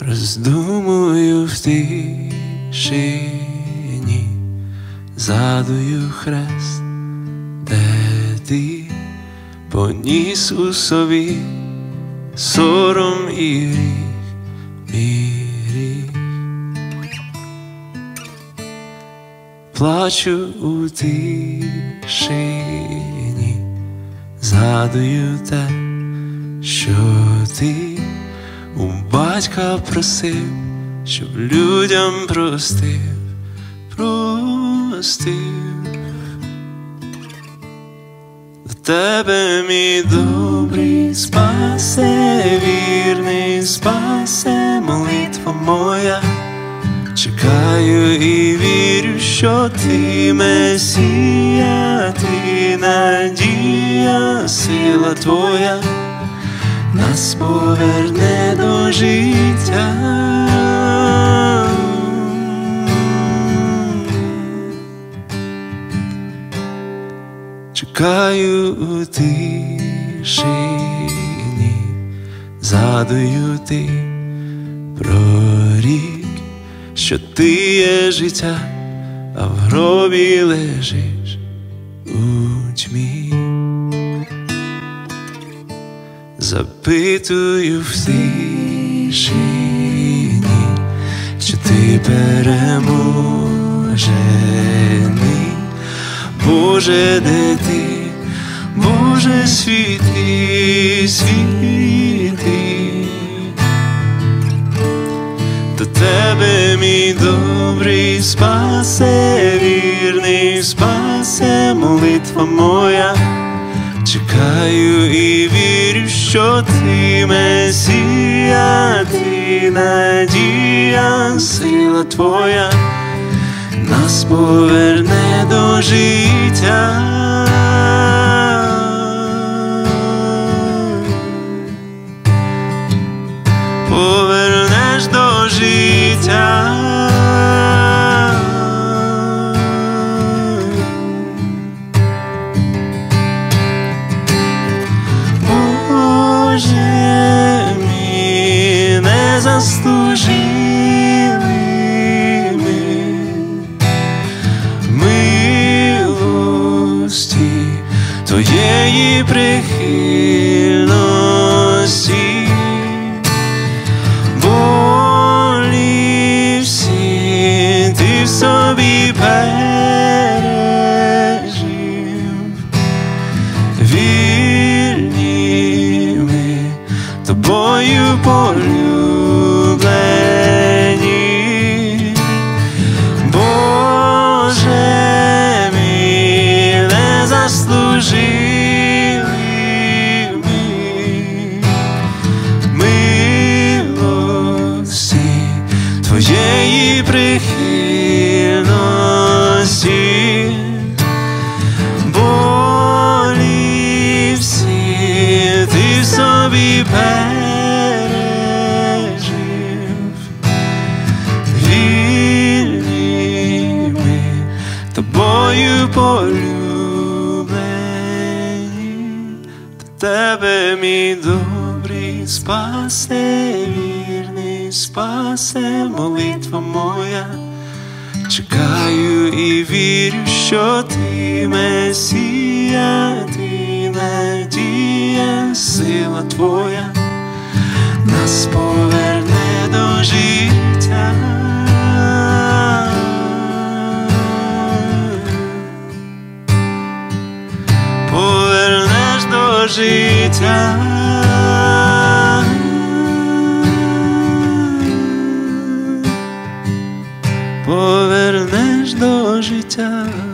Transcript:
Роздумую в тишині, згадую хрест, де ти поніс у собі сором і гріх, мій гріх. Плачу у тишині, згадую те, що ти у батька просив, щоб людям простив. До тебе, мій добрий спасе, вірний спасе, молитва моя. Чекаю і вірю, що ти Месія, ти надія, сила твоя нас поверне до життя. Чекаю у тишині, згадую ти прорік, що ти є життя, а в гробі лежиш у тьмі. Запитую в тишині, чи ти переможений, Боже, де ти, Боже, світи, світи. До тебе, мій добрий спасе, вірний спасе, молитва моя. Чекаю і вірю, що ти Месія, ти надія, сила твоя нас поверне до життя. Повернеш до життя. Боже мій, не заслужили милості твоєї прихильності. Болі всі ти в собі пережив. Вільні ми тобою полюблені. Боже мій, не заслужили ми милості твоєї прихильності. Болі всі ти в собі пережив. Вільні ми тобою полюблені. До тебе, мій добрий спасе, вірний спасе, молитва моя. Чекаю і вірю, що ти Месія, ти надія, сила твоя нас поверне до життя. Повернеш до життя. Повернеш до життя.